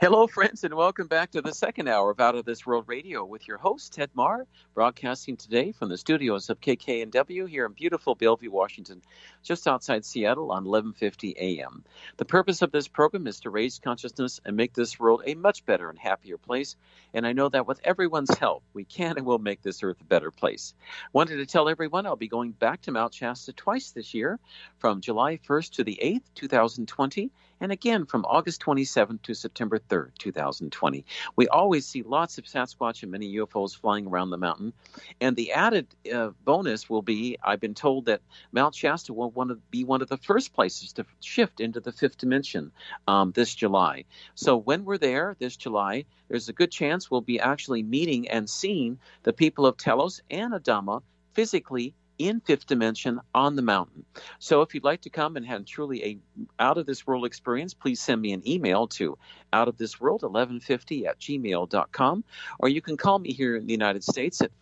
Hello, friends, and welcome back to the second hour of Out of This World Radio with your host, Ted Marr, broadcasting today from the studios of KKNW here in beautiful Bellevue, Washington, just outside Seattle on 1150 AM. The purpose of this program is to raise consciousness and make this world a much better and happier place, and I know that with everyone's help, we can and will make this earth a better place. Wanted to tell everyone I'll be going back to Mount Shasta twice this year, from July 1st to the 8th, 2020, and again from August 27th to September 3rd, 2020. We always see lots of Sasquatch and many UFOs flying around the mountain. And the added bonus will be, I've been told that Mount Shasta will be one of the first places to shift into the fifth dimension this July. So when we're there this July, there's a good chance we'll be actually meeting and seeing the people of Telos and Adama physically in fifth dimension on the mountain. So if you'd like to come and have truly a out-of-this-world experience, please send me an email to outofthisworld1150@gmail.com, or you can call me here in the United States at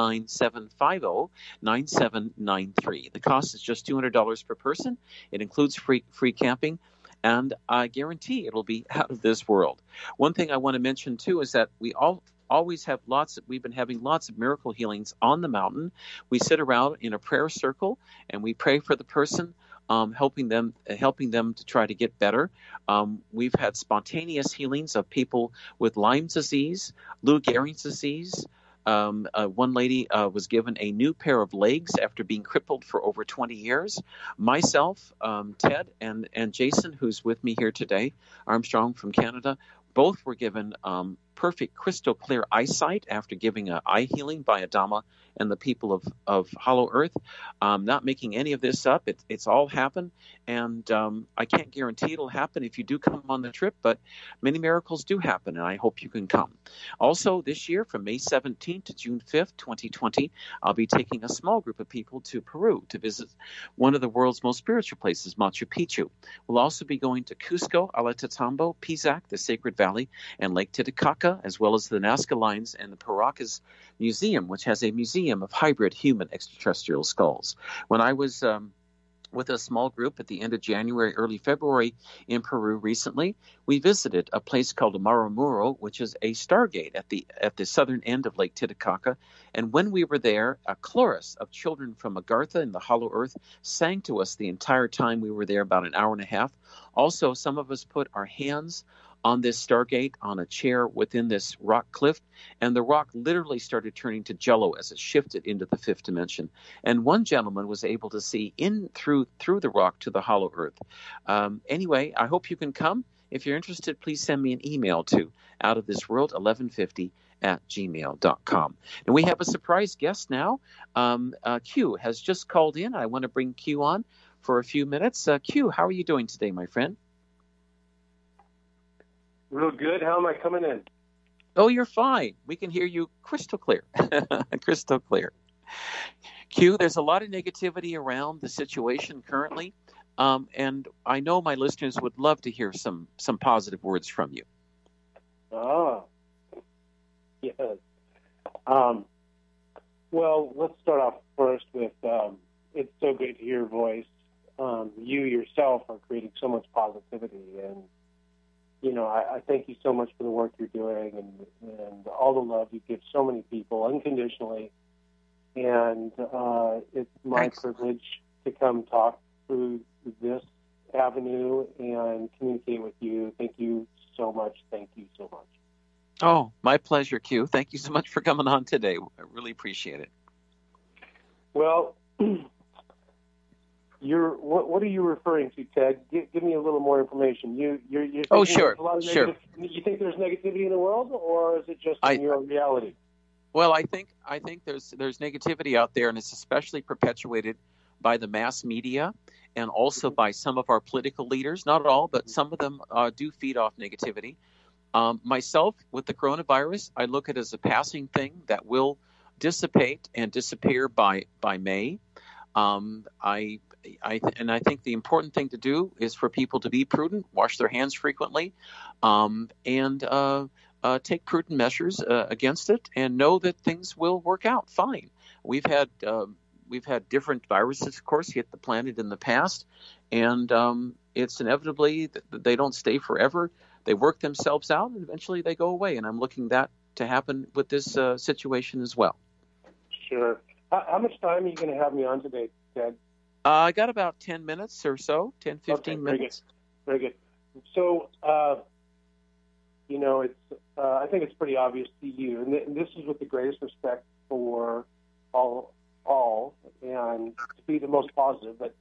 509-750-9793. The cost is just $200 per person. It includes free camping, and I guarantee it'll be out of this world. One thing I want to mention, too, is that we've been having lots of miracle healings on the mountain. We sit around in a prayer circle and we pray for the person, helping them to try to get better. We've had spontaneous healings of people with Lyme disease, Lou Gehrig's disease. One lady was given a new pair of legs after being crippled for over 20 years. Myself, Ted, and Jason, who's with me here today, Armstrong from Canada, both were given perfect crystal clear eyesight after giving an eye healing by Adama and the people of Hollow Earth. Not making any of this up. It's all happened. And I can't guarantee it'll happen if you do come on the trip, but many miracles do happen, and I hope you can come. Also, this year, from May 17th to June 5th, 2020, I'll be taking a small group of people to Peru to visit one of the world's most spiritual places, Machu Picchu. We'll also be going to Cusco, Alatatambo, Pisac, the Sacred Valley, and Lake Titicaca, as well as the Nazca Lines and the Paracas Museum, which has a museum of hybrid human extraterrestrial skulls. When I was with a small group at the end of January, early February in Peru recently, we visited a place called Maramuro, which is a stargate at the southern end of Lake Titicaca. And when we were there, a chorus of children from Agartha in the Hollow Earth sang to us the entire time we were there, about an hour and a half. Also, some of us put our hands on this stargate on a chair within this rock cliff, and the rock literally started turning to jello as it shifted into the fifth dimension. And one gentleman was able to see in through the rock to the Hollow Earth. Anyway, I hope you can come. If you're interested, please send me an email to outofthisworld1150@gmail.com. And we have a surprise guest now. Q has just called in. I want to bring Q on for a few minutes. Q, how are you doing today, my friend? Real good. How am I coming in? Oh, you're fine. We can hear you crystal clear. Crystal clear. Q, there's a lot of negativity around the situation currently, and I know my listeners would love to hear some positive words from you. Yes. Well, let's start off first with it's so great to hear your voice. You yourself are creating so much positivity, and I thank you so much for the work you're doing and all the love you give so many people unconditionally. And it's my privilege to come talk through this avenue and communicate with you. Thank you so much. Thank you so much. Oh, my pleasure, Q. Thank you so much for coming on today. I really appreciate it. Well, what are you referring to, Ted? Give me a little more information. You're sure. Sure. You think there's negativity in the world, or is it just in your reality? Well, I think there's negativity out there, and it's especially perpetuated by the mass media and also by some of our political leaders. Not all, but some of them do feed off negativity. Myself, with the coronavirus, I look at it as a passing thing that will dissipate and disappear by May. I think the important thing to do is for people to be prudent, wash their hands frequently, and take prudent measures against it, and know that things will work out fine. We've had different viruses, of course, hit the planet in the past, and it's inevitably that they don't stay forever. they work themselves out, and eventually they go away. And I'm looking that to happen with this situation as well. Sure. How much time are you going to have me on today, Ted? I got about 10 minutes or so, 10, 15 minutes. Very good. So, it's I think it's pretty obvious to you, and this is with the greatest respect for all, and to be the most positive. But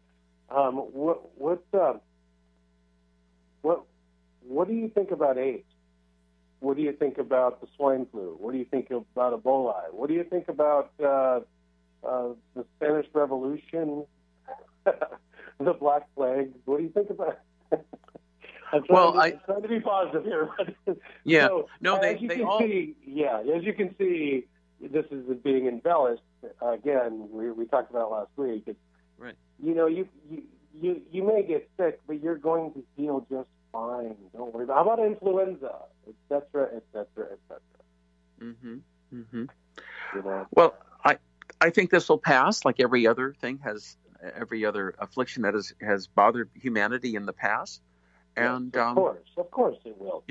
what do you think about AIDS? What do you think about the swine flu? What do you think about Ebola? What do you think about the Spanish Revolution, the Black Plague? What do you think about? I'm trying to be positive here. Yeah. So, no, as you can see, this is being embellished. Again, we talked about it last week. Right. You may get sick, but you're going to heal just fine. Don't worry. How about influenza, et cetera, et cetera, et cetera? Mm-hmm. Mm-hmm. Well, I think this will pass, like every other affliction that has bothered humanity in the past. And yes, of course it will.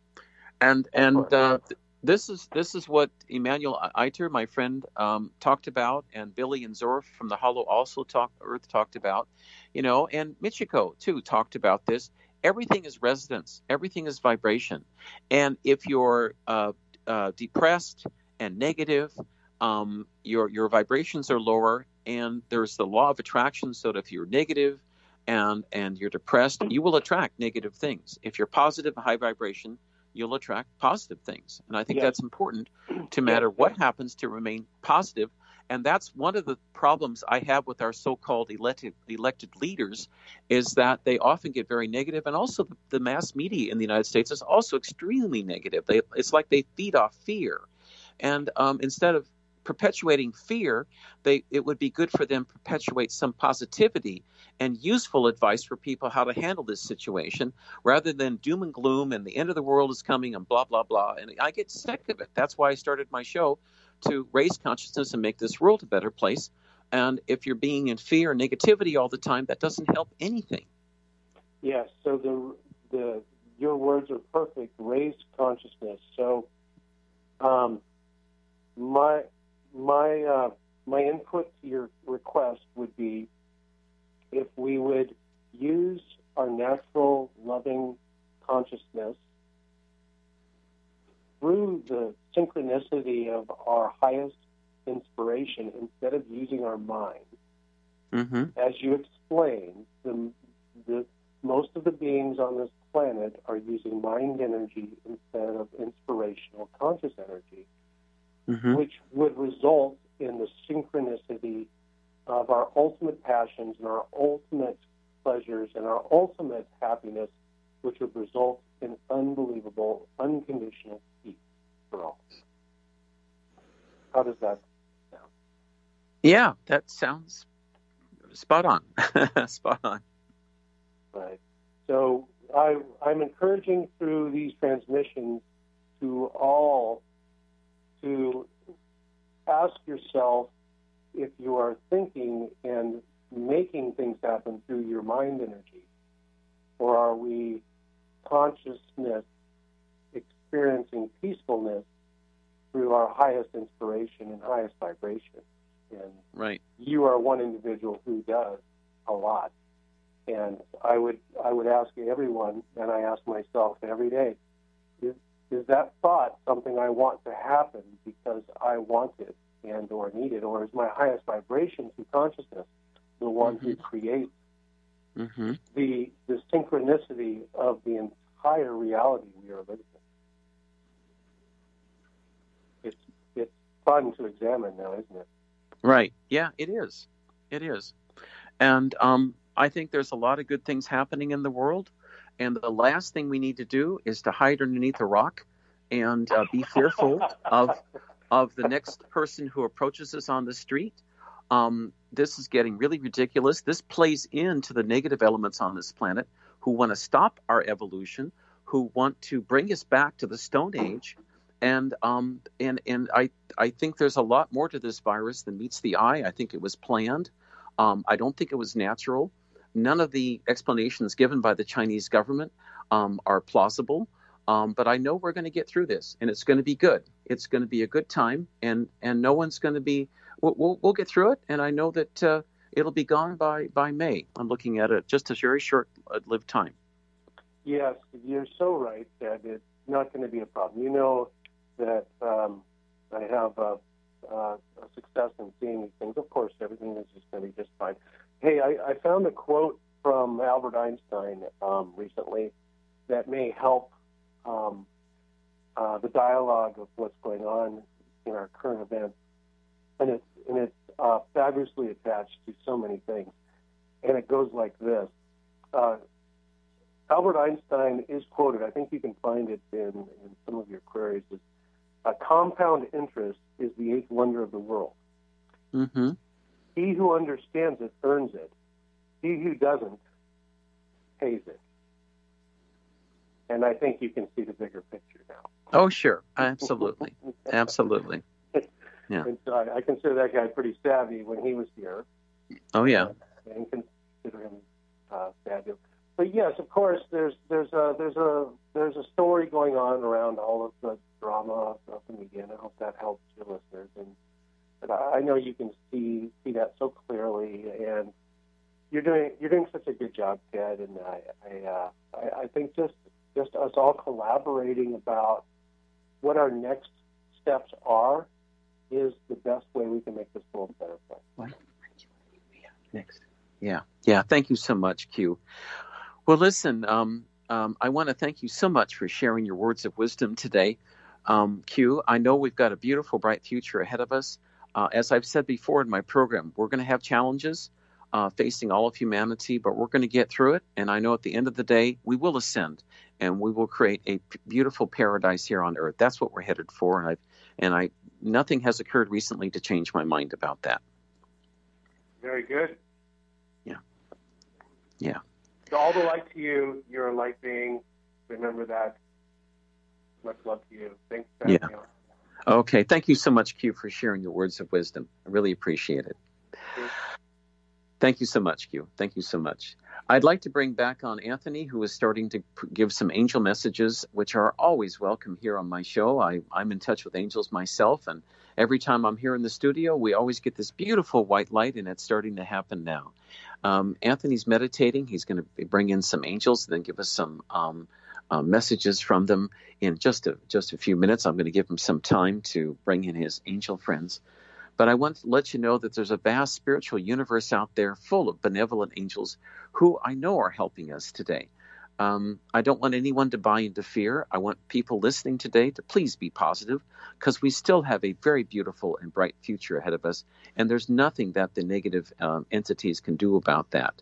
This is what Emanuel Eiter, my friend, talked about, and Billy and Zora from the Hollow Earth talked about, and Michiko too talked about this. Everything is resonance. Everything is vibration. And if you're depressed and negative, your vibrations are lower. And there's the law of attraction. So that if you're negative and you're depressed, you will attract negative things. If you're positive, high vibration, you'll attract positive things. And I think that's important to matter what happens to remain positive. And that's one of the problems I have with our so-called elected leaders, is that they often get very negative. And also the mass media in the United States is also extremely negative. It's like they feed off fear. And instead of perpetuating fear, it would be good for them to perpetuate some positivity and useful advice for people how to handle this situation, rather than doom and gloom and the end of the world is coming and blah, blah, blah. And I get sick of it. That's why I started my show, to raise consciousness and make this world a better place. And if you're being in fear and negativity all the time, that doesn't help anything. Yes. So your words are perfect. Raise consciousness. So, my input to your request would be, if we would use our natural loving consciousness through the synchronicity of our highest inspiration, instead of using our mind. Mm-hmm. As you explained, most of the beings on this planet are using mind energy instead of inspirational conscious energy, mm-hmm. which would result in the synchronicity of our ultimate passions and our ultimate pleasures and our ultimate happiness, which would result in unbelievable, unconditional peace for all. How does that sound? Yeah, that sounds spot on. Spot on. Right. So I'm encouraging through these transmissions to all to ask yourself if you are thinking and making things happen through your mind energy, or are we consciousness experiencing peacefulness through our highest inspiration and highest vibration. And right. You are one individual who does a lot. And I would ask everyone, and I ask myself every day, is that thought something I want to happen because I want it and or need it, or is my highest vibration through consciousness the one who creates the synchronicity of the entire reality we are living in? It's fun to examine now, isn't it? Right. Yeah, it is. It is. And I think there's a lot of good things happening in the world. And the last thing we need to do is to hide underneath a rock and be fearful of the next person who approaches us on the street. This is getting really ridiculous. This plays into the negative elements on this planet who want to stop our evolution, who want to bring us back to the Stone Age. And I think there's a lot more to this virus than meets the eye. I think it was planned. I don't think it was natural. None of the explanations given by the Chinese government are plausible. But I know we're going to get through this, and it's going to be good. It's going to be a good time, and no one's going to be. We'll get through it, and I know that it'll be gone by May. I'm looking at it just a very short-lived time. Yes, you're so right that it's not going to be a problem. You know that I have a success in seeing these things. Of course, everything is just going to be just fine. Hey, I found a quote from Albert Einstein recently that may help the dialogue of what's going on in our current events, and it's fabulously attached to so many things. And it goes like this. Albert Einstein is quoted, I think you can find it in some of your queries, is compound interest is the eighth wonder of the world. Mm-hmm. He who understands it earns it. He who doesn't pays it. And I think you can see the bigger picture now. Oh, sure. Absolutely. Absolutely. Yeah. And so I consider that guy pretty savvy when he was here. Oh, yeah. And consider him fabulous. But yes, of course, there's a story going on around all of the drama of the media, and I hope that helps your listeners. And I know you can see that so clearly, and you're doing such a good job, Ted. And I think just us all collaborating about what our next steps are is the best way we can make this world a better place. Next. Yeah. Thank you so much, Q. Well, listen, I want to thank you so much for sharing your words of wisdom today. Q, I know we've got a beautiful, bright future ahead of us. As I've said before in my program, we're going to have challenges facing all of humanity, but we're going to get through it. And I know at the end of the day, we will ascend and we will create a beautiful paradise here on Earth. That's what we're headed for. And nothing has occurred recently to change my mind about that. Very good. Yeah. So all the light to you. You're a light being. Remember that. Much love to you. Thanks for having me on. Okay. Thank you so much, Q, for sharing your words of wisdom. I really appreciate it. Thank you so much, Q. Thank you so much. I'd like to bring back on Anthony, who is starting to give some angel messages, which are always welcome here on my show. I'm in touch with angels myself, and every time I'm here in the studio, we always get this beautiful white light, and it's starting to happen now. Anthony's meditating. He's going to bring in some angels, and then give us some messages from them in just a few minutes. I'm going to give him some time to bring in his angel friends. But I want to let you know that there's a vast spiritual universe out there full of benevolent angels who I know are helping us today. I don't want anyone to buy into fear. I want people listening today to please be positive, because we still have a very beautiful and bright future ahead of us, and there's nothing that the negative entities can do about that.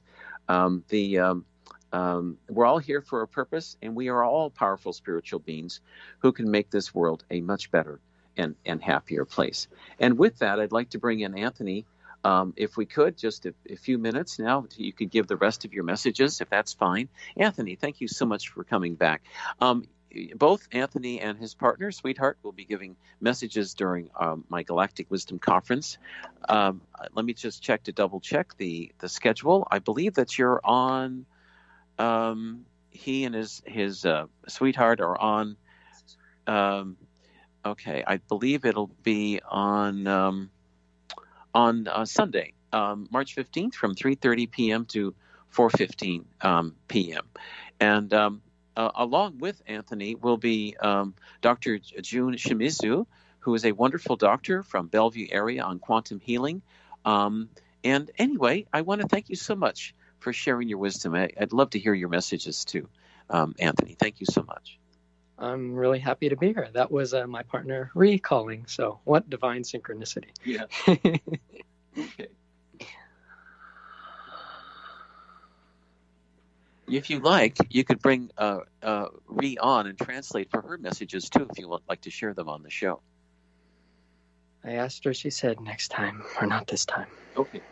We're all here for a purpose, and we are all powerful spiritual beings who can make this world a much better and happier place. And with that, I'd like to bring in Anthony. If we could, just a few minutes now, you could give the rest of your messages, if that's fine. Anthony, thank you so much for coming back. Both Anthony and his partner, Sweetheart, will be giving messages during my Galactic Wisdom Conference. Let me just double check the schedule. I believe that you're on, he and his Sweetheart are on, okay, I believe it'll be on Sunday, March 15th from 3:30 p.m. to 4:15 p.m. And along with Anthony will be Dr. June Shimizu, who is a wonderful doctor from Bellevue area on quantum healing. And anyway, I want to thank you so much for sharing your wisdom. I'd love to hear your messages too, Anthony. Thank you so much. I'm really happy to be here. That was my partner recalling. So what divine synchronicity. Yeah. Okay. If you like, you could bring Ree on and translate for her messages too, if you would like to share them on the show. I asked her, she said next time, or not this time. Okay.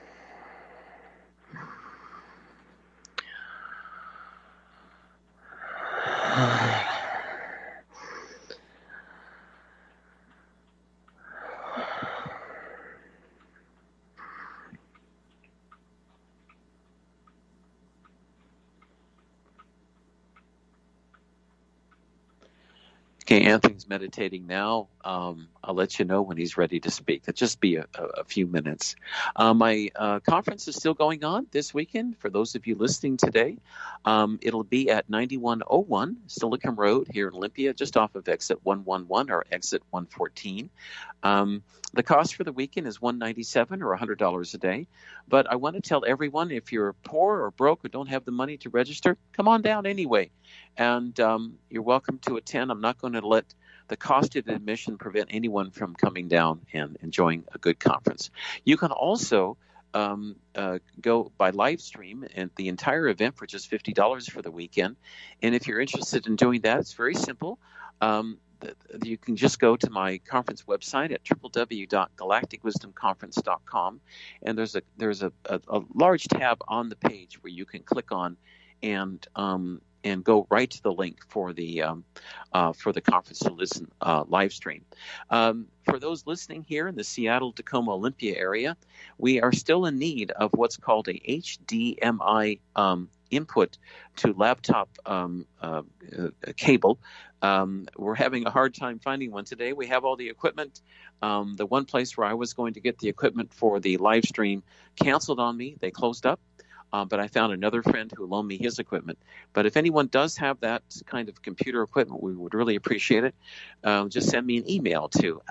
Okay, Anthony's meditating now. I'll let you know when he's ready to speak. It'll just be a few minutes. My conference is still going on this weekend. For those of you listening today, it'll be at 9101 Silicon Road here in Olympia, just off of exit 111 or exit 114. The cost for the weekend is $197 or $100 a day. But I want to tell everyone, if you're poor or broke or don't have the money to register, come on down anyway. And you're welcome to attend. I'm not going to let the cost of admission prevent anyone from coming down and enjoying a good conference. You can also go by live stream and the entire event for just $50 for the weekend. And if you're interested in doing that, it's very simple. You can just go to my conference website at www.galacticwisdomconference.com, and there's a large tab on the page where you can click on and go right to the link for the conference to listen live stream. For those listening here in the Seattle, Tacoma, Olympia area, we are still in need of what's called a HDMI input to laptop cable. We're having a hard time finding one today. We have all the equipment. The one place where I was going to get the equipment for the live stream canceled on me. They closed up. But I found another friend who loaned me his equipment. But if anyone does have that kind of computer equipment, we would really appreciate it. Just send me an email to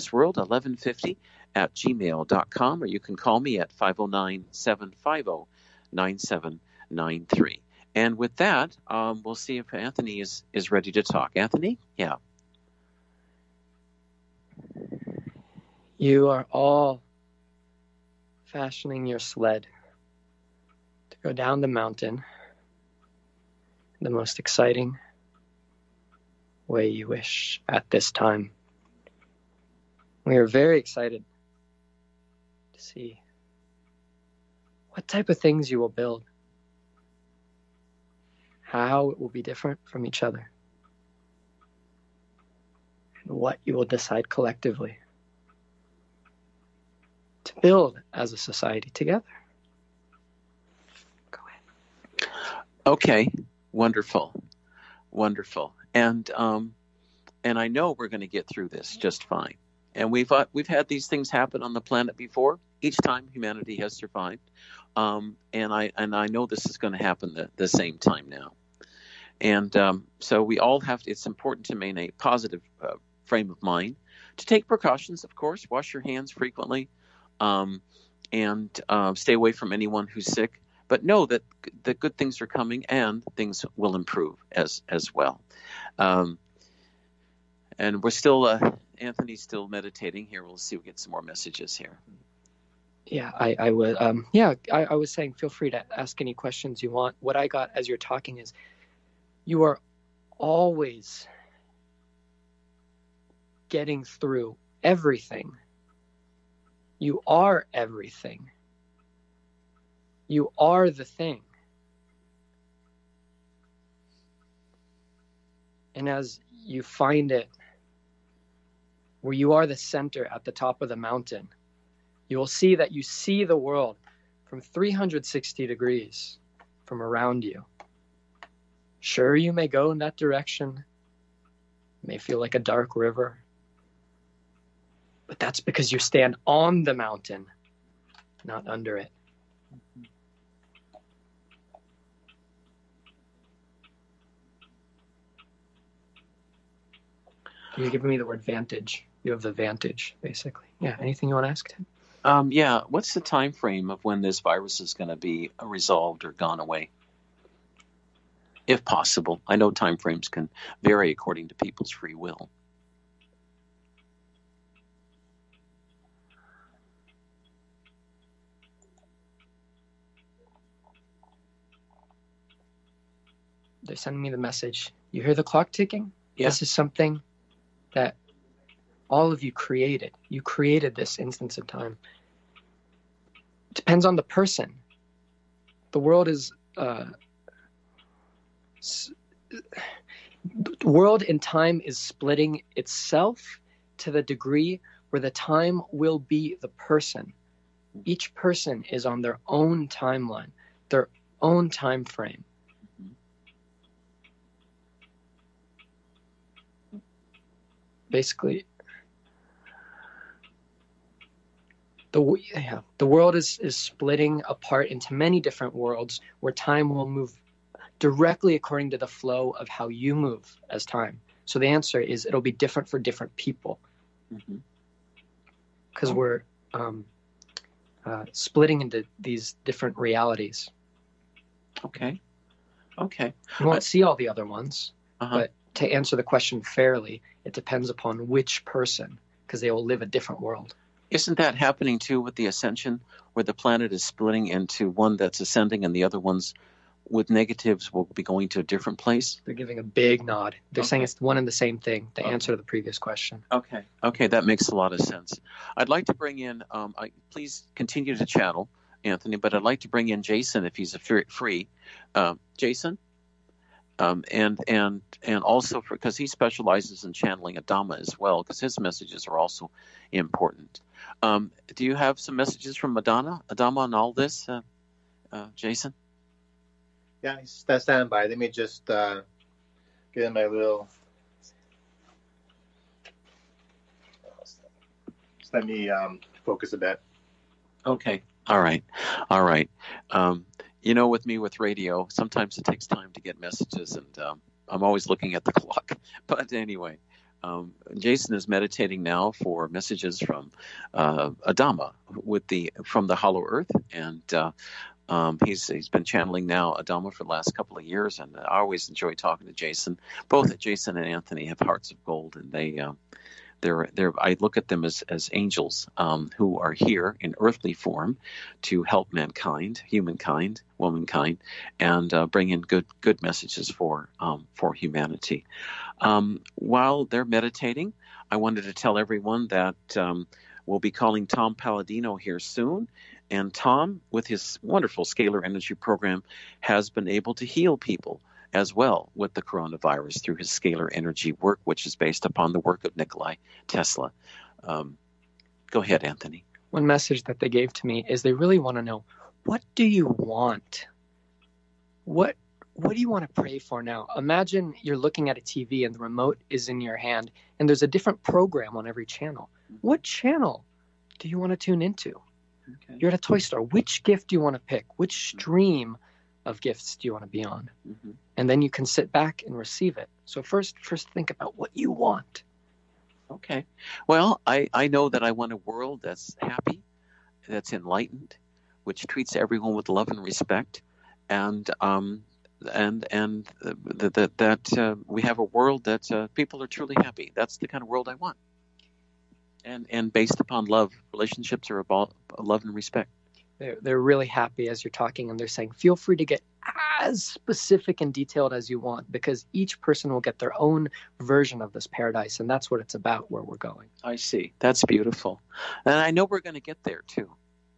outofthisworld1150@gmail.com, or you can call me at 509-750-9793. And with that, we'll see if Anthony is ready to talk. Anthony? Yeah. You are all fashioning your sled to go down the mountain the most exciting way you wish at this time. We are very excited to see what type of things you will build, how it will be different from each other, and what you will decide collectively to build as a society together. Go ahead. Okay, wonderful. And I know we're going to get through this just fine. And we've had these things happen on the planet before. Each time humanity has survived. And I know this is going to happen the same time now. And so we all have to, it's important to maintain a positive frame of mind, to take precautions, of course, wash your hands frequently, and stay away from anyone who's sick. But know that the good things are coming and things will improve as well. And we're still, Anthony's still meditating here. We'll see if we get some more messages here. Yeah, I was saying, feel free to ask any questions you want. What I got as you're talking is, you are always getting through everything. You are everything. You are the thing. And as you find it, where you are the center at the top of the mountain, you will see that you see the world from 360 degrees from around you. Sure, you may go in that direction. It may feel like a dark river. But that's because you stand on the mountain, not under it. You're giving me the word vantage. You have the vantage, basically. Yeah, anything you want to ask, Tim? Yeah, what's the time frame of when this virus is going to be resolved or gone away? If possible. I know time frames can vary according to people's free will. They're sending me the message. You hear the clock ticking? Yeah. This is something that all of you created. You created this instance of time. It depends on the person. The world is... the world in time is splitting itself to the degree where the time will be the person. Each person is on their own timeline, their own time frame. basically the world is splitting apart into many different worlds where time will move directly according to the flow of how you move as time. So the answer is it'll be different for different people because we're splitting into these different realities. Okay. You won't see all the other ones, but to answer the question fairly, it depends upon which person, because they will live a different world. Isn't that happening too with the ascension, where the planet is splitting into one that's ascending and the other ones with negatives will be going to a different place? They're giving a big nod. They're saying it's one and the same thing, the answer to the previous question. Okay, that makes a lot of sense. I'd like to bring in, please continue to channel, Anthony, but I'd like to bring in Jason if he's free. Jason? And also because he specializes in channeling Adama as well, because his messages are also important. Do you have some messages from Adama on all this, Jason? Yeah, he's standing by. Let me just get in my little. Just let me focus a bit. Okay. All right. With me with radio, sometimes it takes time to get messages, and I'm always looking at the clock. But anyway, Jason is meditating now for messages from Adama from the Hollow Earth, and he's been channeling now Adama for the last couple of years, and I always enjoy talking to Jason. Both Jason and Anthony have hearts of gold, and I look at them as angels who are here in earthly form to help mankind, humankind, womankind, and bring in good messages for humanity. While they're meditating, I wanted to tell everyone that we'll be calling Tom Palladino here soon. And Tom, with his wonderful scalar energy program, has been able to heal people as well with the coronavirus through his scalar energy work, which is based upon the work of Nikola Tesla. Go ahead, Anthony. One message that they gave to me is they really want to know, what do you want? What do you want to pray for now? Imagine you're looking at a TV and the remote is in your hand and there's a different program on every channel. What channel do you want to tune into? Okay. You're at a toy store. Which gift do you want to pick? Which stream of gifts do you want to be on? And then you can sit back and receive it. So first think about what you want. Okay. Well, I know that I want a world that's happy, that's enlightened, which treats everyone with love and respect, and that we have a world that people are truly happy. That's the kind of world I want. And based upon love, relationships are about love and respect. They're really happy as you're talking, and they're saying, feel free to get as specific and detailed as you want, because each person will get their own version of this paradise, and that's what it's about, where we're going. I see. That's beautiful. And I know we're going to get there, too.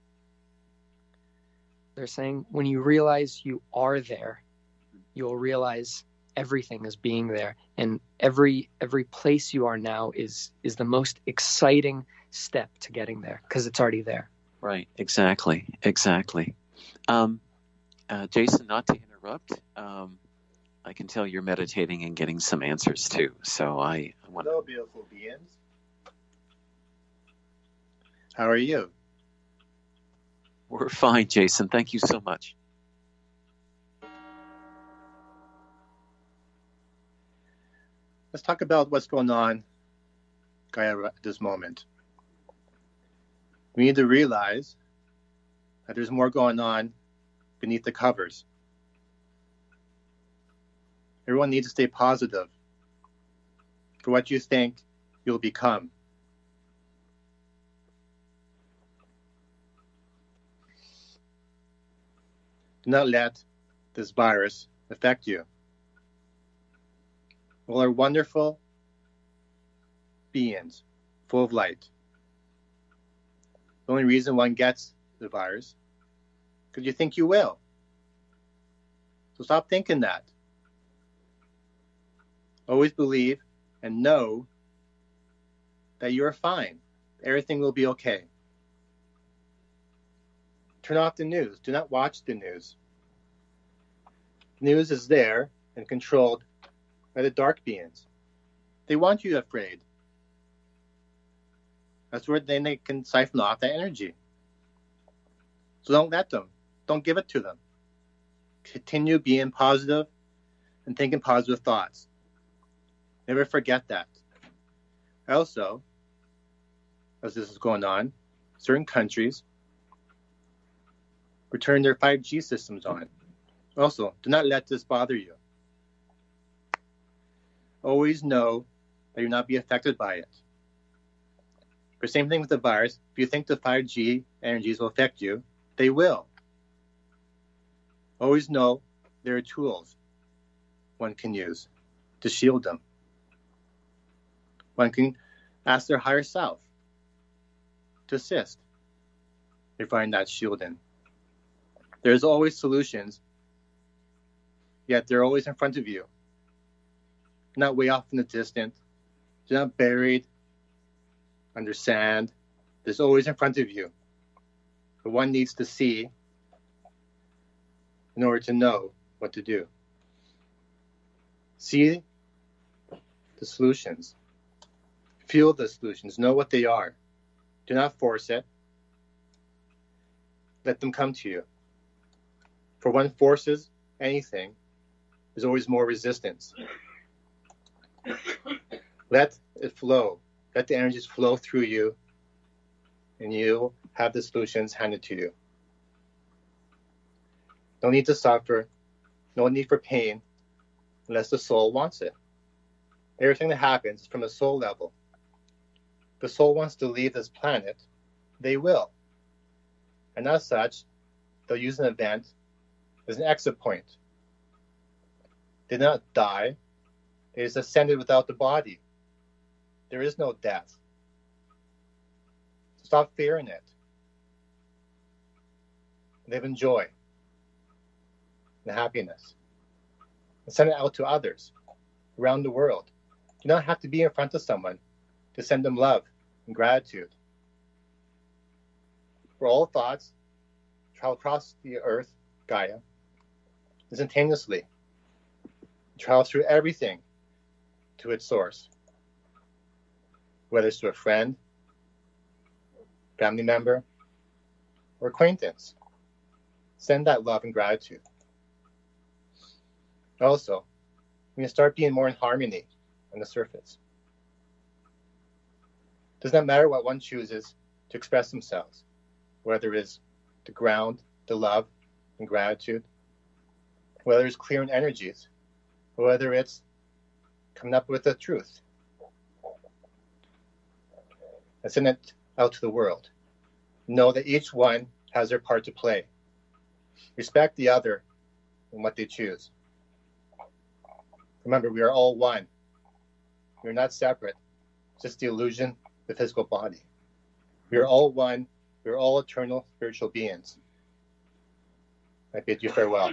They're saying when you realize you are there, you'll realize everything is being there, and every place you are now is the most exciting step to getting there, because it's already there. Right, exactly. Jason, not to interrupt, I can tell you're meditating and getting some answers too. So I want to. Hello, beautiful beings. How are you? We're fine, Jason. Thank you so much. Let's talk about what's going on, Gaia, at this moment. We need to realize that there's more going on beneath the covers. Everyone needs to stay positive. For what you think, you'll become. Do not let this virus affect you. All are wonderful beings, full of light. The only reason one gets the virus, because you think you will. So stop thinking that. Always believe and know that you're fine. Everything will be okay. Turn off the news. Do not watch the news. The news is there and controlled by the dark beings. They want you afraid. That's where then they can siphon off that energy. So don't let them. Don't give it to them. Continue being positive and thinking positive thoughts. Never forget that. Also, as this is going on, certain countries return their 5G systems on. Also, do not let this bother you. Always know that you'll not be affected by it. For same thing with the virus, if you think the 5G energies will affect you, they will. Always know there are tools one can use to shield them. One can ask their higher self to assist. They find that shielding. There's always solutions, yet they're always in front of you. Not way off in the distance. They're not buried under sand. There's always in front of you. But one needs to see in order to know what to do. See the solutions. Feel the solutions. Know what they are. Do not force it. Let them come to you. For one forces anything, there's always more resistance. Let it flow. Let the energies flow through you, and you have the solutions handed to you. No need to suffer. No need for pain unless the soul wants it. Everything that happens is from the soul level. If the soul wants to leave this planet, they will. And as such, they'll use an event as an exit point. They did not die. They just ascended without the body. There is no death. Stop fearing it. Live in joy and happiness. And send it out to others around the world. You don't have to be in front of someone to send them love and gratitude. For all thoughts travel across the earth, Gaia, instantaneously. Travel through everything to its source. Whether it's to a friend, family member, or acquaintance. Send that love and gratitude. Also, we can start being more in harmony on the surface. It does not matter what one chooses to express themselves, whether it is the ground, the love, and gratitude, whether it's clearing energies, or whether it's coming up with the truth. And send it out to the world. Know that each one has their part to play. Respect the other in what they choose. Remember, we are all one. We are not separate. It's just the illusion of the physical body. We are all one. We are all eternal spiritual beings. I bid you farewell.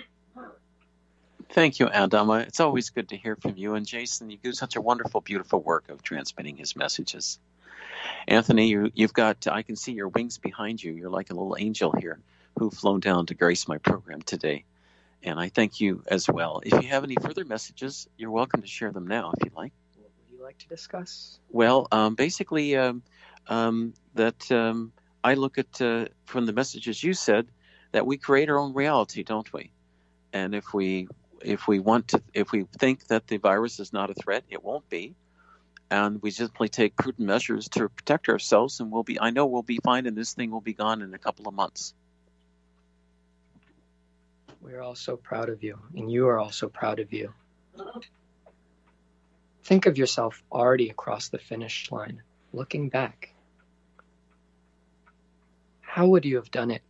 Thank you, Adama. It's always good to hear from you. And Jason, you do such a wonderful, beautiful work of transmitting his messages. Anthony, you've got, I can see your wings behind you. You're like a little angel here who've flown down to grace my program today. And I thank you as well. If you have any further messages, you're welcome to share them now if you'd like. What would you like to discuss? Well, basically, I look at, from the messages you said, that we create our own reality, don't we? And if we think that the virus is not a threat, it won't be. And we simply take prudent measures to protect ourselves, and I know we'll be fine, and this thing will be gone in a couple of months. We're all so proud of you, and you are also proud of you. Think of yourself already across the finish line, looking back. How would you have done it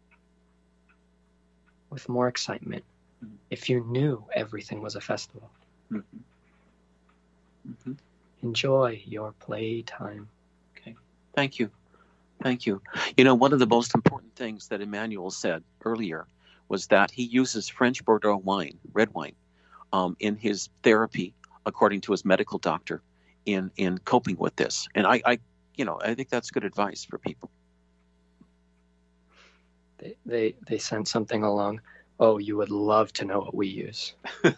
with more excitement if you knew everything was a festival? Mm-hmm. Mm-hmm. Enjoy your playtime. Okay. Thank you. Thank you. You know, one of the most important things that Emmanuel said earlier was that he uses French Bordeaux wine, red wine, in his therapy, according to his medical doctor, in coping with this. And I think that's good advice for people. They sent something along. Oh, you would love to know what we use.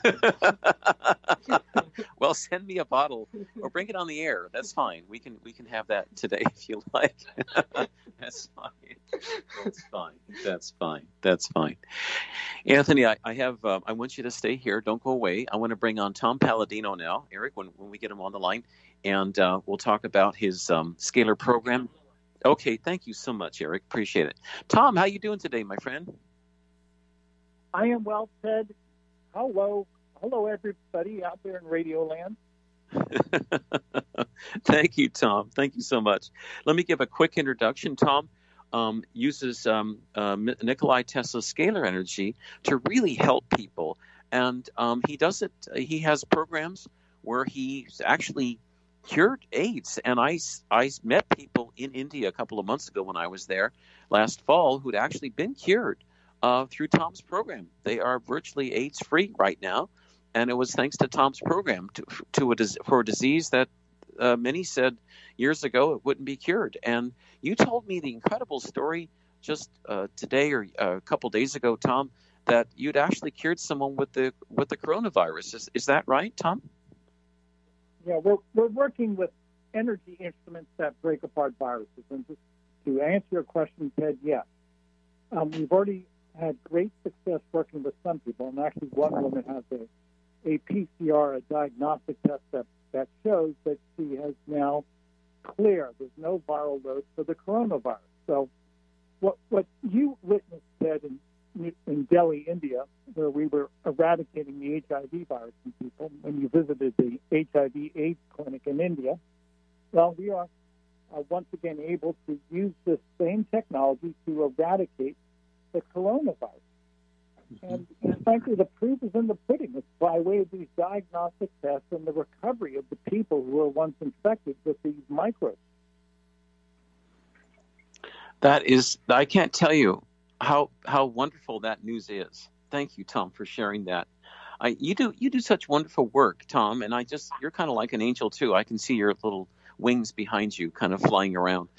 Well, send me a bottle or bring it on the air. That's fine. We can have that today if you like. That's fine. That's fine. That's fine. That's fine. Anthony, I have. I want you to stay here. Don't go away. I want to bring on Tom Palladino now, Eric, when we get him on the line, and we'll talk about his scalar program. Okay, thank you so much, Eric. Appreciate it. Tom, how you doing today, my friend? I am well, Ted. Hello, everybody out there in Radio Land. Thank you, Tom. Thank you so much. Let me give a quick introduction. Tom uses Nikolai Tesla's scalar energy to really help people, and he does it. He has programs where he's actually cured AIDS, and I met people in India a couple of months ago when I was there last fall who'd actually been cured through Tom's program. They are virtually AIDS-free right now, and it was thanks to Tom's program for a disease that many said years ago it wouldn't be cured. And you told me the incredible story just today or a couple days ago, Tom, that you'd actually cured someone with the coronavirus. Is that right, Tom? Yeah, we're working with energy instruments that break apart viruses. And to answer your question, Ted, yes. We've already had great success working with some people, and actually one woman has a PCR, a diagnostic test that shows that she has now clear. There's no viral load for the coronavirus. So what you witnessed, Ted, in Delhi, India, where we were eradicating the HIV virus in people, when you visited the HIV/AIDS clinic in India, well, we are once again able to use this same technology to eradicate the coronavirus. And frankly, the proof is in the pudding. It's by way of these diagnostic tests and the recovery of the people who were once infected with these microbes. I can't tell you how wonderful that news is. Thank you, Tom, for sharing that. You do such wonderful work, Tom, and you're kind of like an angel too. I can see your little wings behind you, kind of flying around.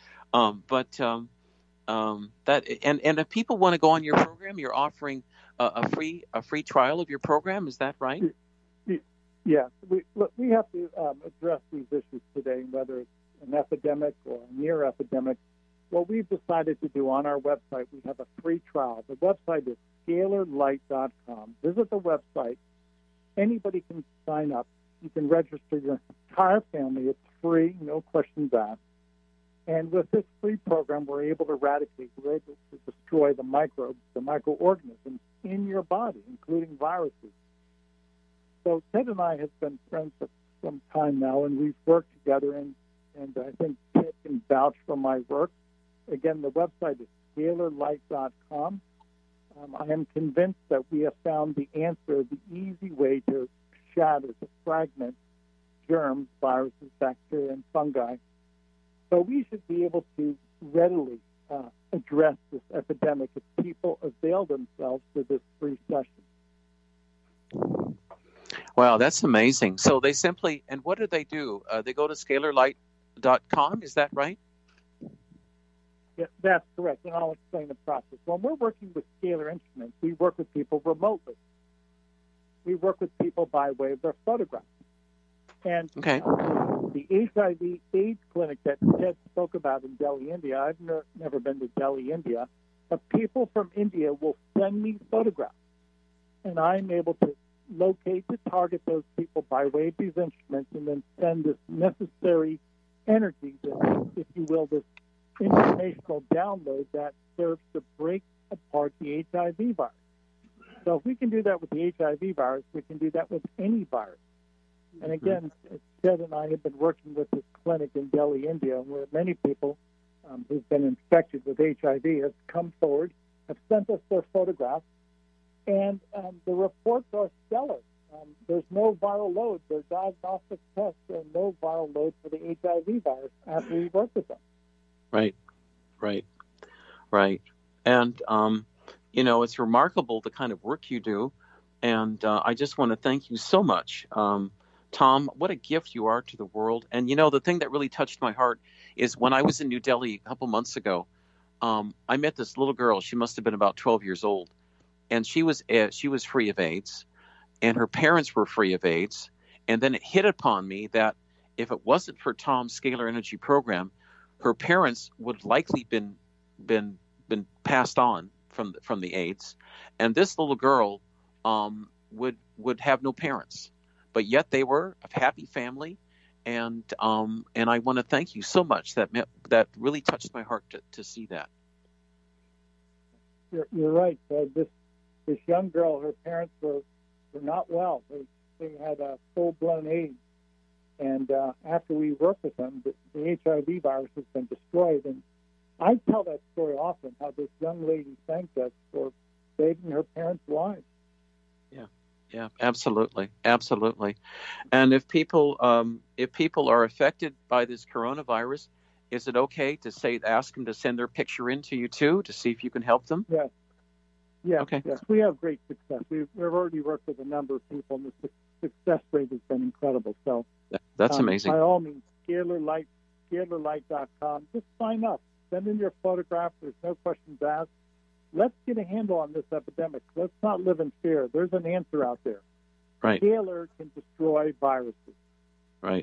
And if people want to go on your program, you're offering a free trial of your program. Is that right? Yeah, we have to address these issues today, whether it's an epidemic or a near epidemic. What we've decided to do on our website, we have a free trial. The website is scalarlight.com. Visit the website. Anybody can sign up. You can register your entire family. It's free, no questions asked. And with this free program, we're able to destroy the microbes, the microorganisms in your body, including viruses. So Ted and I have been friends for some time now, and we've worked together, and I think Ted can vouch for my work. Again, the website is scalarlight.com. I am convinced that we have found the answer, the easy way to shatter, to fragment germs, viruses, bacteria, and fungi. So we should be able to readily address this epidemic if people avail themselves to this free session. Wow, that's amazing. So they simply, and what do? They go to scalarlight.com, is that right? Yeah, that's correct, and I'll explain the process. When we're working with scalar instruments, we work with people remotely. We work with people by way of their photographs. And the HIV/AIDS clinic that Ted spoke about in Delhi, India, I've never been to Delhi, India, but people from India will send me photographs, and I'm able to locate, to target those people by way of these instruments, and then send this necessary energy, if you will, this informational download that serves to break apart the HIV virus. So if we can do that with the HIV virus, we can do that with any virus. And again, Ted and I have been working with this clinic in Delhi, India, where many people who've been infected with HIV have come forward, have sent us their photographs, and the reports are stellar. There's no viral load. Their diagnostic tests are no viral load for the HIV virus after we work with them. Right. And, it's remarkable the kind of work you do. And I just want to thank you so much. Tom, what a gift you are to the world. And, the thing that really touched my heart is when I was in New Delhi a couple months ago, I met this little girl. She must have been about 12 years old. and she was free of AIDS, and her parents were free of AIDS. And then it hit upon me that if it wasn't for Tom's Scalar Energy Program, her parents would likely been passed on from the AIDS, and this little girl would have no parents, but yet they were a happy family. And I want to thank you so much. That really touched my heart to see that. You're right. This young girl, her parents were not well. They had a full-blown AIDS. And after we worked with them, the HIV virus has been destroyed. And I tell that story often, how this young lady thanked us for saving her parents' lives. Yeah, absolutely. And if people are affected by this coronavirus, is it okay to ask them to send their picture in to you too, to see if you can help them? Yes. Yeah. Okay. Yes. We have great success. We've already worked with a number of people, and the success rate has been incredible. So that's amazing. By all means, scalarlight.com. Just sign up. Send in your photograph. There's no questions asked. Let's get a handle on this epidemic. Let's not live in fear. There's an answer out there. Right. Scalar can destroy viruses. Right.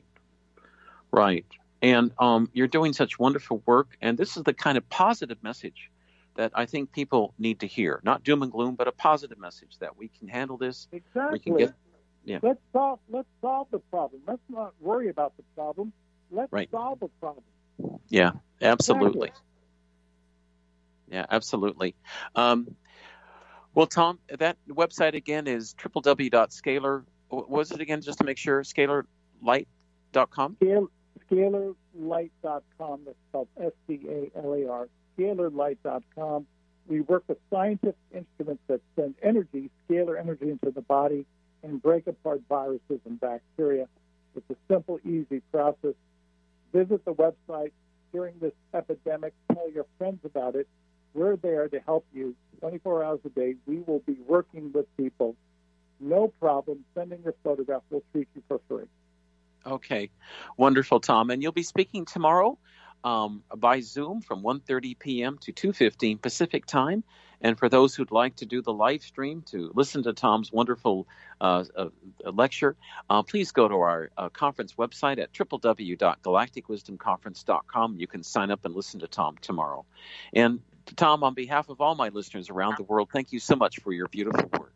And you're doing such wonderful work, and this is the kind of positive message that I think people need to hear. Not doom and gloom, but a positive message that we can handle this. Exactly. We can Let's solve the problem. Let's not worry about the problem. Let's solve the problem. Yeah, absolutely. Exactly. Yeah, absolutely. Well, Tom, that website again is www.scalar. Was it again, just to make sure? Scalarlight.com? Scalarlight.com. That's spelled SCALAR. Scalarlight.com. We work with scientific instruments that send scalar energy into the body and break apart viruses and bacteria. It's a simple, easy process. Visit the website during this epidemic. Tell your friends about it. We're there to help you 24 hours a day. We will be working with people. No problem. Send in your photograph. We'll treat you for free. Okay. Wonderful, Tom. And you'll be speaking tomorrow by Zoom from 1:30 p.m. to 2:15 Pacific time. And for those who'd like to do the live stream to listen to Tom's wonderful lecture, please go to our conference website at www.galacticwisdomconference.com. You can sign up and listen to Tom tomorrow. And Tom, on behalf of all my listeners around the world, thank you so much for your beautiful work.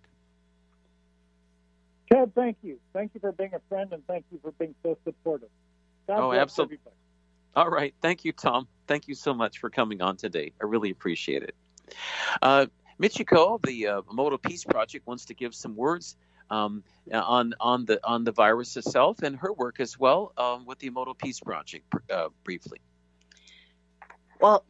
Ted, thank you. Thank you for being a friend, and thank you for being so supportive. God bless absolutely. Everybody. All right. Thank you, Tom. Thank you so much for coming on today. I really appreciate it. Michiko of the Emoto Peace Project wants to give some words on the virus itself and her work as well with the Emoto Peace Project briefly. Well,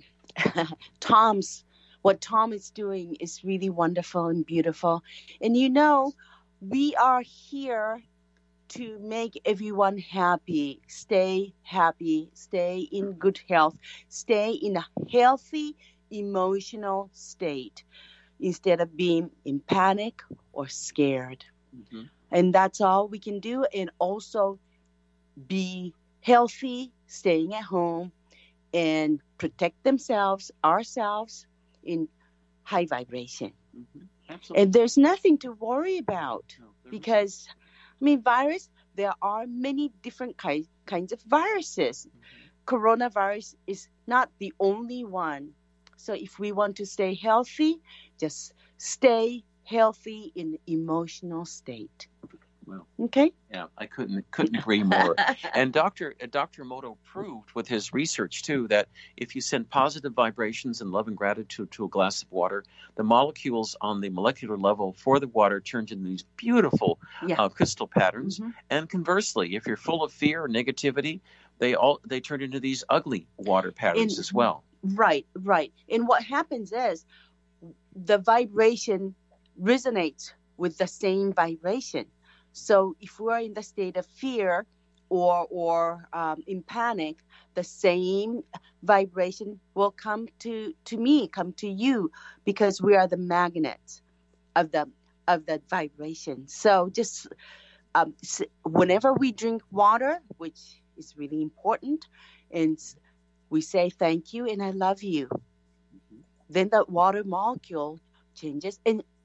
what Tom is doing is really wonderful and beautiful. And we are here to make everyone happy, stay in good health, stay in a healthy emotional state instead of being in panic or scared. Mm-hmm. And that's all we can do. And also be healthy, staying at home, and protect ourselves in high vibration. Mm-hmm. Absolutely. And there's nothing to worry about because, virus, there are many different kinds of viruses. Mm-hmm. Coronavirus is not the only one. So if we want to stay healthy, just stay healthy in emotional state. Well, okay. Yeah, I couldn't agree more. And Dr. Emoto proved with his research too that if you send positive vibrations and love and gratitude to a glass of water, the molecules on the molecular level for the water turns into these beautiful crystal patterns. Mm-hmm. And conversely, if you're full of fear or negativity, they turn into these ugly water patterns as well. Right. And what happens is the vibration resonates with the same vibration. So if we're in the state of fear or in panic, the same vibration will come to me, come to you, because we are the magnets of the vibration. So just whenever we drink water, which is really important, and we say thank you and I love you, then the water molecule changes. And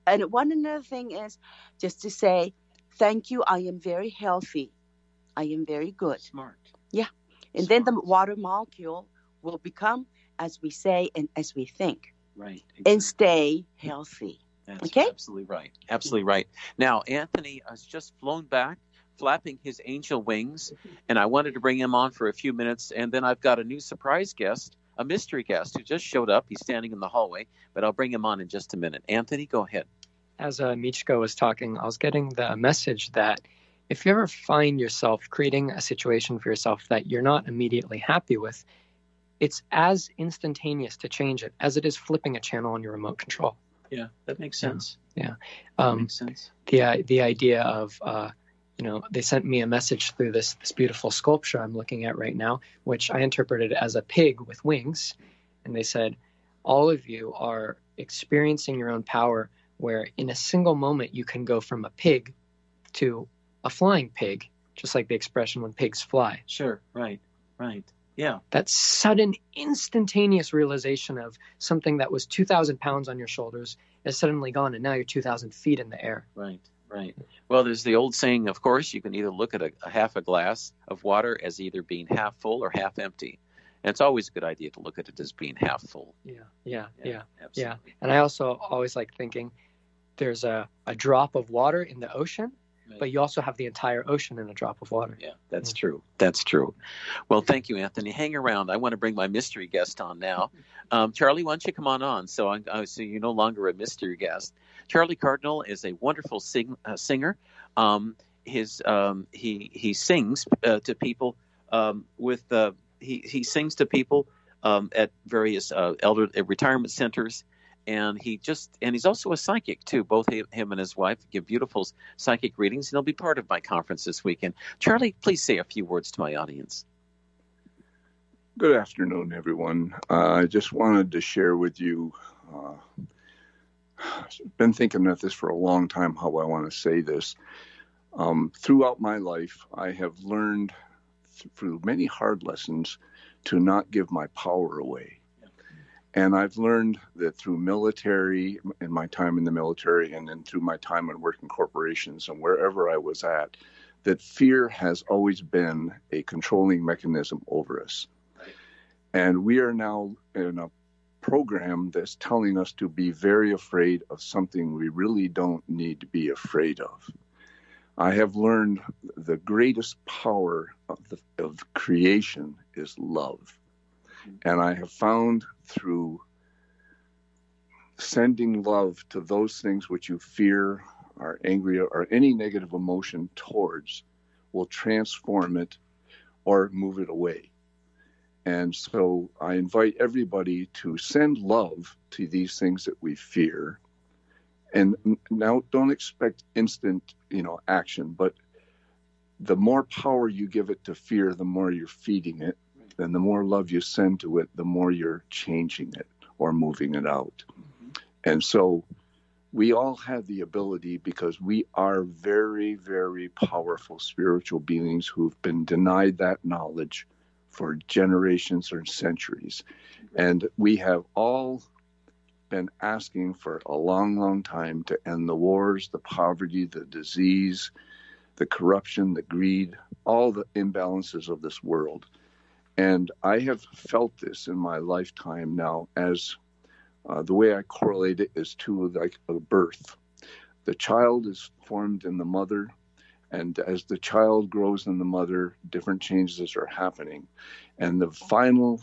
And one another thing is just to say, thank you. I am very healthy. I am very good. Smart. Yeah. And then the water molecule will become as we say and as we think. Right. Exactly. And stay healthy. That's okay? Absolutely right. Absolutely right. Now, Anthony has just flown back, flapping his angel wings, and I wanted to bring him on for a few minutes. And then I've got a new surprise guest, a mystery guest who just showed up. He's standing in the hallway, but I'll bring him on in just a minute. Anthony, go ahead. As Michiko was talking, I was getting the message that if you ever find yourself creating a situation for yourself that you're not immediately happy with, it's as instantaneous to change it as it is flipping a channel on your remote control. Yeah, that makes sense. Yeah. That makes sense. The idea of, they sent me a message through this beautiful sculpture I'm looking at right now, which I interpreted as a pig with wings. And they said, all of you are experiencing your own power where in a single moment you can go from a pig to a flying pig, just like the expression when pigs fly. Sure. Right. Yeah. That sudden, instantaneous realization of something that was 2,000 pounds on your shoulders is suddenly gone, and now you're 2,000 feet in the air. Right. Well, there's the old saying, of course, you can either look at a half a glass of water as either being half full or half empty. And it's always a good idea to look at it as being half full. Yeah. Absolutely. And I also always like thinking there's a drop of water in the ocean, Right. but you also have the entire ocean in a drop of water. Yeah, that's true. That's true. Well, thank you, Anthony. Hang around. I want to bring my mystery guest on now. Charlie, why don't you come on? So you're no longer a mystery guest. Charlie Cardinal is a wonderful singer. He sings to people he sings to people at various elder retirement centers. And he's also a psychic too. Both him and his wife give beautiful psychic readings, and he'll be part of my conference this weekend. Charlie, please say a few words to my audience. Good afternoon, everyone. I just wanted to share with you. I've been thinking of this for a long time, how I want to say this. Throughout my life, I have learned through many hard lessons to not give my power away. And I've learned that through military, in my time in the military, and then through my time in working corporations and wherever I was at, that fear has always been a controlling mechanism over us. Right. And we are now in a program that's telling us to be very afraid of something we really don't need to be afraid of. I have learned the greatest power of creation is love. And I have found through sending love to those things which you fear, are angry, or any negative emotion towards, will transform it or move it away. And so I invite everybody to send love to these things that we fear. And now don't expect instant, action, but the more power you give it to fear, the more you're feeding it. And the more love you send to it, the more you're changing it or moving it out. Mm-hmm. And so we all have the ability, because we are very, very powerful spiritual beings who've been denied that knowledge for generations or centuries. And we have all been asking for a long, long time to end the wars, the poverty, the disease, the corruption, the greed, all the imbalances of this world. And I have felt this in my lifetime now, as the way I correlate it is to like a birth. The child is formed in the mother, and as the child grows in the mother, different changes are happening. And the final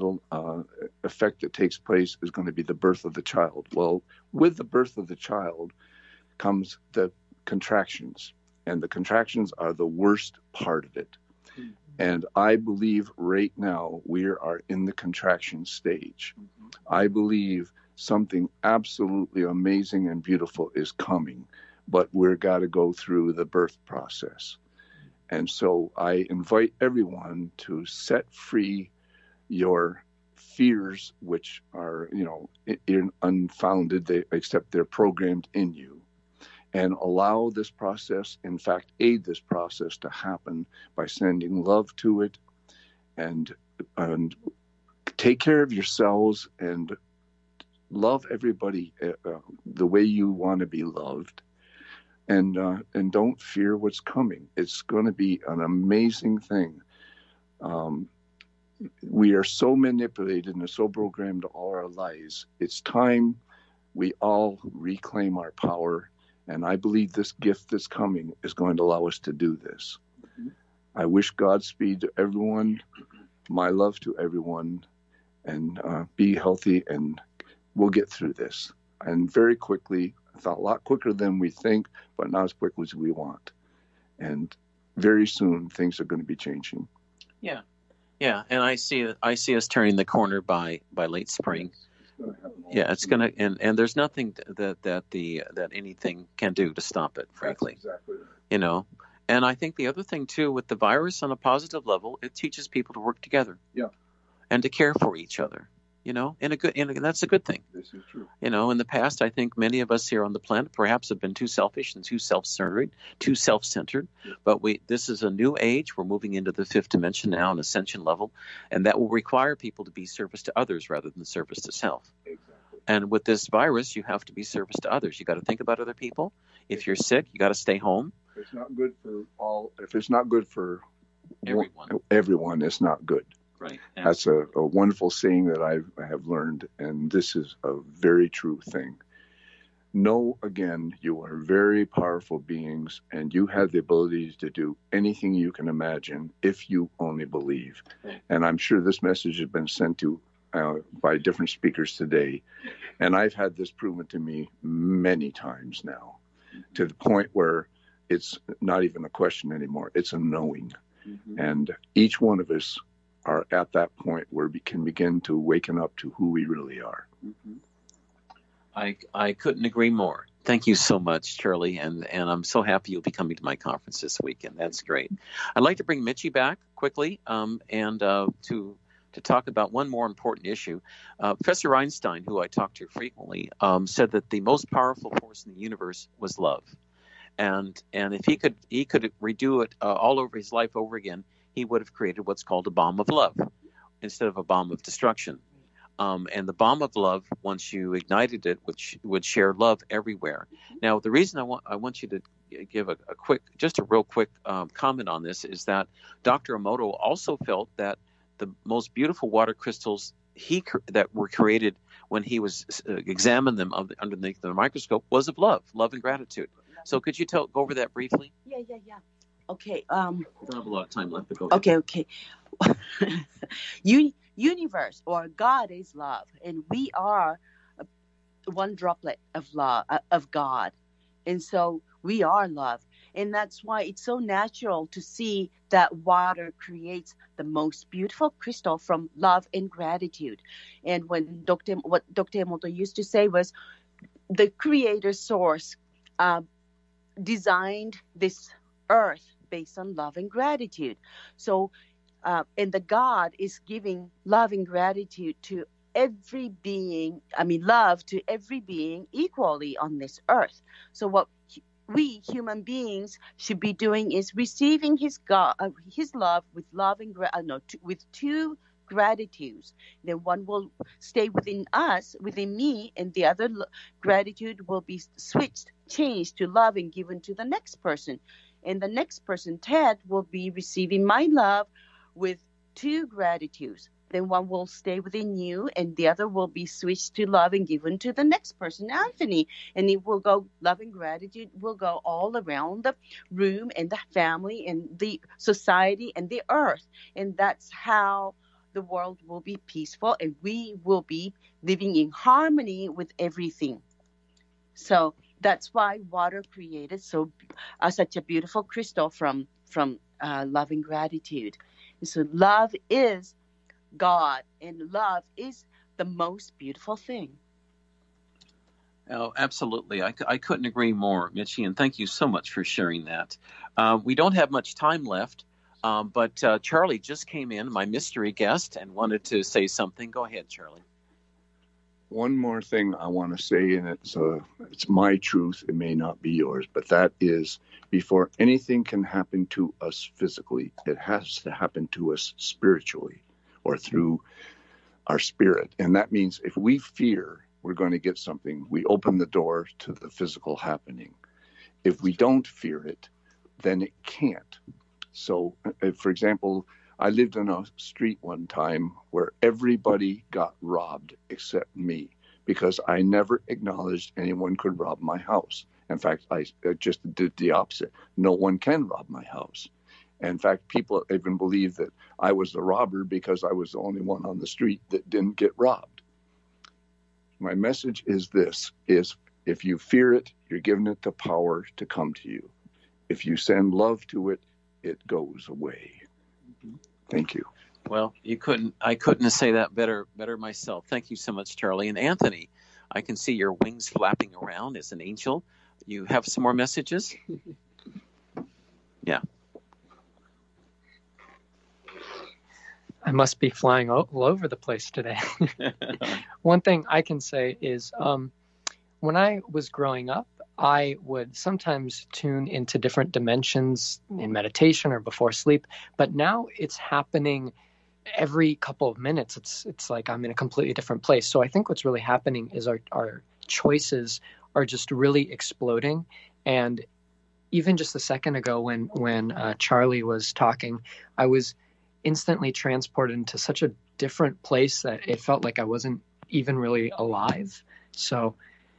effect that takes place is going to be the birth of the child. Well, with the birth of the child comes the contractions, and the contractions are the worst part of it. And I believe right now we are in the contraction stage. I believe something absolutely amazing and beautiful is coming, but we've got to go through the birth process. And so I invite everyone to set free your fears, which are, unfounded, except they're programmed in you. And allow this process, in fact, aid this process to happen by sending love to it, and take care of yourselves and love everybody the way you want to be loved, and don't fear what's coming. It's going to be an amazing thing. We are so manipulated and so programmed all our lives. It's time we all reclaim our power, and I believe this gift that's coming is going to allow us to do this. I wish Godspeed to everyone, my love to everyone, and be healthy, and we'll get through this. And very quickly, I thought a lot quicker than we think, but not as quickly as we want. And very soon, things are going to be changing. Yeah, and I see us turning the corner by late spring. Yeah, it's gonna, and there's nothing that anything can do to stop it, frankly. That's exactly right. You know, and I think the other thing too, with the virus on a positive level, it teaches people to work together. Yeah. And to care for each other. You know, and that's a good thing. This is true. You know, in the past, I think many of us here on the planet perhaps have been too selfish and too self-centered. Yeah. But this is a new age. We're moving into the fifth dimension now, an ascension level, and that will require people to be service to others rather than service to self. Exactly. And with this virus, you have to be service to others. You got to think about other people. If you're sick, you got to stay home. It's not good for all. If it's not good for everyone, it's not good. Right. That's a wonderful saying that I have learned, and this is a very true thing. Know, again, you are very powerful beings, and you have the ability to do anything you can imagine if you only believe. Right. And I'm sure this message has been sent to by different speakers today, and I've had this proven to me many times now, to the point where it's not even a question anymore. It's a knowing. Mm-hmm. And each one of us are at that point where we can begin to waken up to who we really are. Mm-hmm. I couldn't agree more. Thank you so much, Charlie, and I'm so happy you'll be coming to my conference this weekend. That's great. I'd like to bring Mitchie back quickly and to talk about one more important issue. Professor Einstein, who I talk to frequently, said that the most powerful force in the universe was love, and if he could redo it all over his life over again, he would have created what's called a bomb of love instead of a bomb of destruction. And the bomb of love, once you ignited it, would share love everywhere. Now, the reason I want you to give a real quick comment on this is that Dr. Emoto also felt that the most beautiful water crystals that were created when he was examined them underneath the microscope was of love and gratitude. So could you go over that briefly? Yeah. Okay. We don't have a lot of time left, but go ahead. Okay. Universe or God is love, and we are one droplet of love of God, and so we are love, and that's why it's so natural to see that water creates the most beautiful crystal from love and gratitude. And what Dr. Emoto used to say was, the Creator Source designed this earth based on love and gratitude. So, and the God is giving love and gratitude to every being, love to every being equally on this earth. So what we human beings should be doing is receiving his love with love and with two gratitudes. Then one will stay within me, and the other gratitude will be changed to love and given to the next person. And the next person, Ted, will be receiving my love with two gratitudes. Then one will stay within you, and the other will be switched to love and given to the next person, Anthony. And it will go, love and gratitude will go all around the room and the family and the society and the earth. And that's how the world will be peaceful, and we will be living in harmony with everything. So that's why water created such a beautiful crystal from love and gratitude. And so love is God, and love is the most beautiful thing. Oh, absolutely. I couldn't agree more, Mitchie, and thank you so much for sharing that. We don't have much time left, but Charlie just came in, my mystery guest, and wanted to say something. Go ahead, Charlie. One more thing I want to say, and it's my truth. It may not be yours, but that is, before anything can happen to us physically, it has to happen to us spiritually or through our spirit. And that means if we fear we're going to get something. We open the door to the physical happening. If we don't fear it, then it can't. So, for example, I lived on a street one time where everybody got robbed except me because I never acknowledged anyone could rob my house. In fact, I just did the opposite. No one can rob my house. In fact, people even believe that I was the robber because I was the only one on the street that didn't get robbed. My message is this, is if you fear it, you're giving it the power to come to you. If you send love to it, it goes away. Thank you. Well, I couldn't say that better myself. Thank you so much, Charlie. And Anthony, I can see your wings flapping around as an angel. You have some more messages? Yeah. I must be flying all over the place today. One thing I can say is when I was growing up, I would sometimes tune into different dimensions in meditation or before sleep, but now it's happening every couple of minutes. It's like I'm in a completely different place. So I think what's really happening is our choices are just really exploding. And even just a second ago when Charlie was talking, I was instantly transported into such a different place that it felt like I wasn't even really alive. So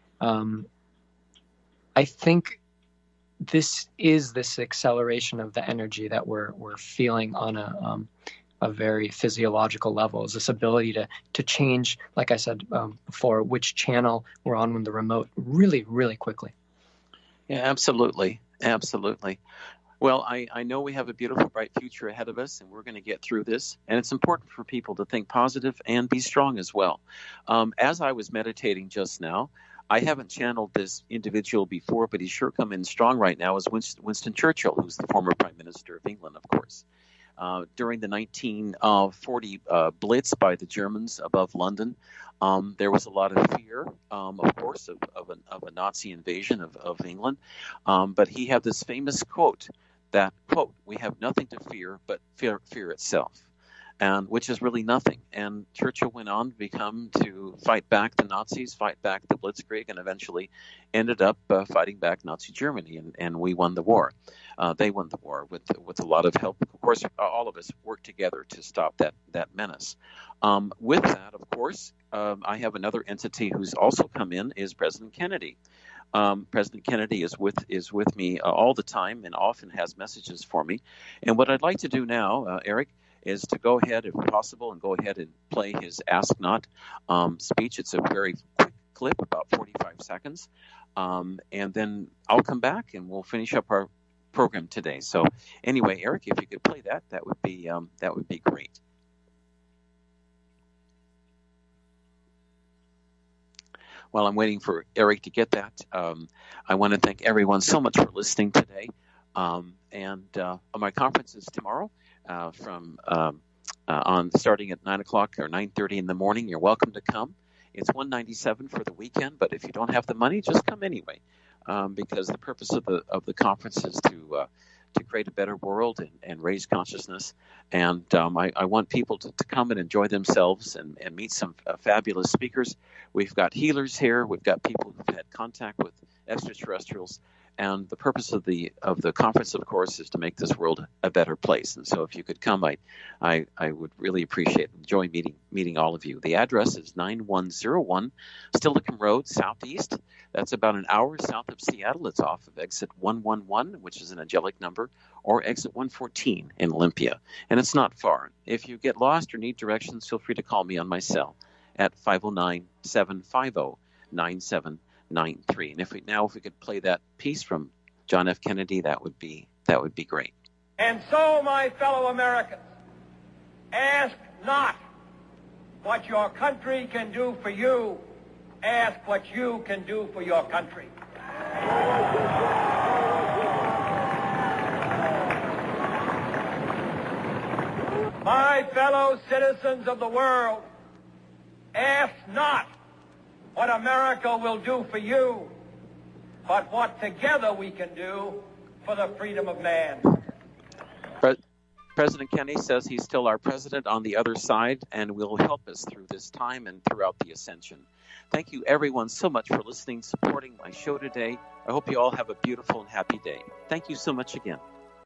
I think this acceleration of the energy that we're feeling on a very physiological level, is this ability to change, like I said before, which channel we're on with the remote really, really quickly. Yeah, absolutely. Absolutely. Well, I know we have a beautiful, bright future ahead of us, and we're going to get through this. And it's important for people to think positive and be strong as well. As I was meditating just now, I haven't channeled this individual before, but he's sure come in strong right now, is Winston Churchill, who's the former Prime Minister of England, of course. During the 1940 Blitz by the Germans above London, there was a lot of fear, of course, of a Nazi invasion of England. But he had this famous quote, that, quote, "We have nothing to fear but fear itself," and which is really nothing. And Churchill went on to fight back the Nazis, fight back the Blitzkrieg, and eventually ended up fighting back Nazi Germany, and we won the war. They won the war with a lot of help. Of course, all of us worked together to stop that menace. With that, of course, I have another entity who's also come in, is President Kennedy. President Kennedy is with me all the time and often has messages for me. And what I'd like to do now, Eric, is to go ahead, if possible, and go ahead and play his Ask Not speech. It's a very quick clip, about 45 seconds. And then I'll come back and we'll finish up our program today. So anyway, Eric, if you could play that would be great. While I'm waiting for Eric to get that, I want to thank everyone so much for listening today. And my conference is tomorrow starting at 9 o'clock or 9:30 in the morning. You're welcome to come. It's $197 for the weekend, but if you don't have the money, just come anyway, because the purpose of the conference is to create a better world and raise consciousness. And I want people to come and enjoy themselves and meet some fabulous speakers. We've got healers here. We've got people who've had contact with extraterrestrials. And the purpose of the conference, of course, is to make this world a better place. And so if you could come, I would really enjoy meeting all of you. The address is 9101 Steilacoom Road, Southeast. That's about an hour south of Seattle. It's off of exit 111, which is an angelic number, or exit 114 in Olympia. And it's not far. If you get lost or need directions, feel free to call me on my cell at 509-750-9793. And if we could play that piece from John F. Kennedy, that would be great. And so, my fellow Americans, ask not what your country can do for you. Ask what you can do for your country. My fellow citizens of the world, ask not what America will do for you, but what together we can do for the freedom of man. President Kennedy says he's still our president on the other side and will help us through this time and throughout the ascension. Thank you, everyone, so much for listening, supporting my show today. I hope you all have a beautiful and happy day. Thank you so much again.